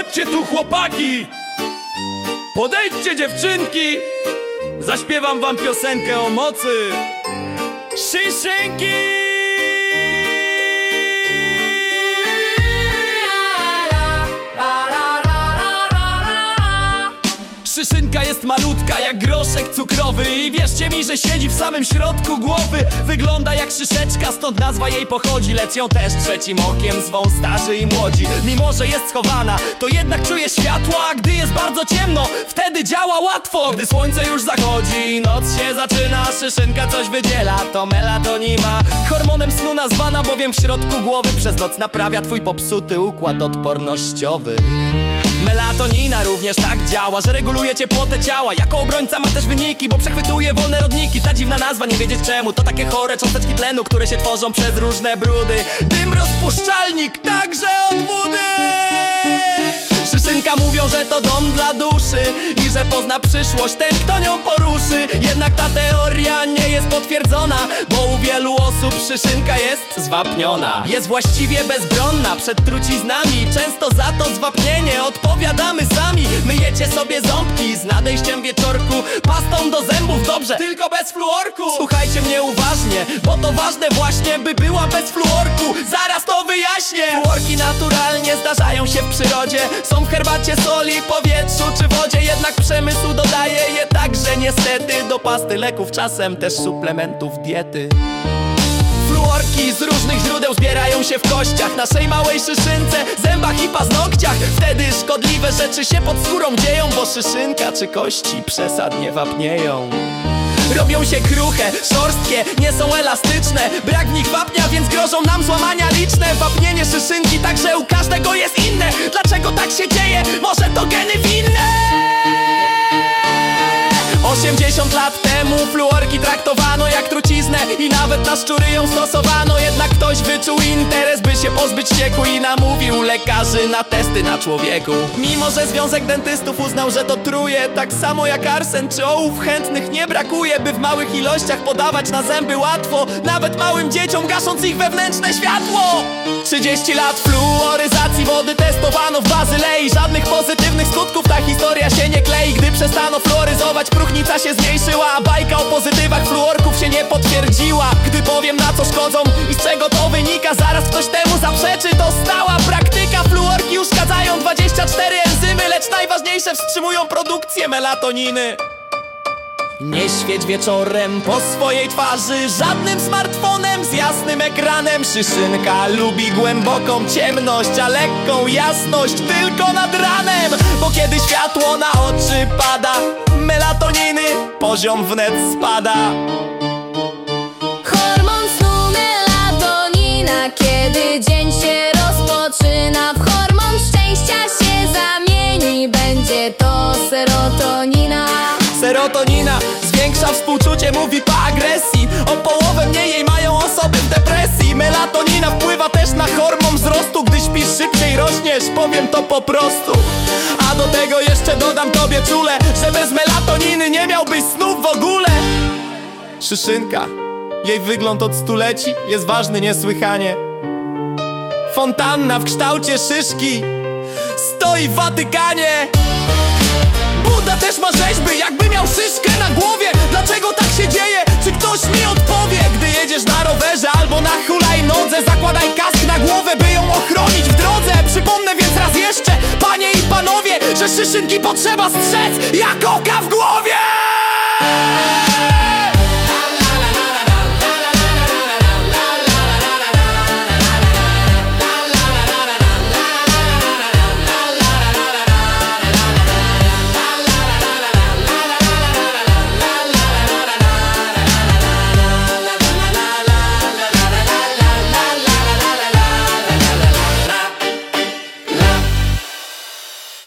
Chodźcie tu, chłopaki! Podejdźcie, dziewczynki! Zaśpiewam wam piosenkę o mocy Szyszynki! Szyszynka jest malutka jak groszek cukrowy i wierzcie mi, że siedzi w samym środku głowy. Wygląda jak szyszeczka, stąd nazwa jej pochodzi, lecz ją też trzecim okiem zwą starzy i młodzi. Mimo że jest schowana, to jednak czuje światło, a gdy jest bardzo ciemno, wtedy działa łatwo. Gdy słońce już zachodzi, noc się zaczyna, Szyszynka coś wydziela, to melatonina. Hormonem snu nazwana, bowiem w środku głowy przez noc naprawia twój popsuty układ odpornościowy. Melatonina również tak działa, że reguluje ciepłotę ciała. Jako obrońca ma też wyniki, bo przechwytuje wolne rodniki. Ta dziwna nazwa, nie wiedzieć czemu, to takie chore cząsteczki tlenu, które się tworzą przez różne brudy. Dym rozpuszczalnik, także od wody. Szyszynka mówią, że to dom dla duszy i że pozna przyszłość ten, kto nią poruszy. Jednak ta teoria nie jest potwierdzona, bo u wielu osób Szyszynka jest zwapniona. Jest właściwie bezbronna przed truciznami, często za to zwapnienie odpowiadamy sami. Myjecie sobie ząbki z nadejściem wieczorku pastą do zębów, dobrze, tylko bez fluorku. Słuchajcie mnie uważnie, bo to ważne właśnie, by była bez fluorku. Zaraz to wyjaśnię. Fluorki naturalnie zdarzają się w przyrodzie, są w herbacie, soli, powietrzu czy wodzie. Jednak przemysł dodaje je także niestety do pasty, leków, czasem też suplementów diety. Fluorki z różnych źródeł zbierają się w kościach, naszej małej szyszynce, zębach i paznokciach. Wtedy szkodliwe rzeczy się pod skórą dzieją, bo szyszynka czy kości przesadnie wapnieją. Robią się kruche, szorstkie, nie są elastyczne. Brak w nich wapnia, więc grożą nam złamania liczne. Wapnienie szyszynki także u każdego jest inne. Dlaczego tak się dzieje? Może to geny winne? 80 lat temu fluorki traktowano jak truciznę i nawet na szczury ją stosowano. Jednak ktoś wyczuł interes, by się pozbyć cieku i namówił lekarzy na testy na człowieku. Mimo że Związek Dentystów uznał, że to truje, tak samo jak arsen czy ołów, chętnych nie brakuje, by w małych ilościach podawać na zęby łatwo, nawet małym dzieciom, gasząc ich wewnętrzne światło. 30 lat fluoryzacji wody testowano w Bazylei. Żadnych pozytywnych skutków ta historia się nie klei. Gdy przestano fluoryzować, próchnica się zmniejszyła, a bajka o pozytywach fluorków się nie potwierdziła. Gdy powiem, na co szkodzą i z czego to wynika, zaraz ktoś temu zaprzeczy, to stała praktyka. Fluorki uszkadzają 24 enzymy, lecz najważniejsze, wstrzymują produkcję melatoniny. Nie świeć wieczorem po swojej twarzy żadnym smartfonem z jasnym ekranem. Szyszynka lubi głęboką ciemność, a lekką jasność tylko nad ranem. Bo kiedy światło na oczy pada, melatoniny poziom wnet spada. Hormon snu melatonina, kiedy dzień się rozpoczyna, w hormon szczęścia się zamieni, będzie to serotonina. Serotonina zwiększa współczucie, mówi po agresji. O połowę mniej jej mają osoby w depresji. Melatonina wpływa też na hormon wzrostu. Gdy śpisz, szybciej rośniesz, powiem to po prostu. A do tego jeszcze dodam tobie czule, że bez melatoniny nie miałbyś snów w ogóle. Szyszynka, jej wygląd od stuleci jest ważny niesłychanie. Fontanna w kształcie szyszki stoi w Watykanie. Buda też ma rzeźby, jakby miał szyszkę na głowie. Dlaczego tak się dzieje? Czy ktoś mi odpowie? Gdy jedziesz na rowerze albo na hulajnodze, zakładaj kask na głowę, by ją ochronić w drodze. Przypomnę więc raz jeszcze, panie i panowie, że szyszynki potrzeba strzec jak oka w głowie.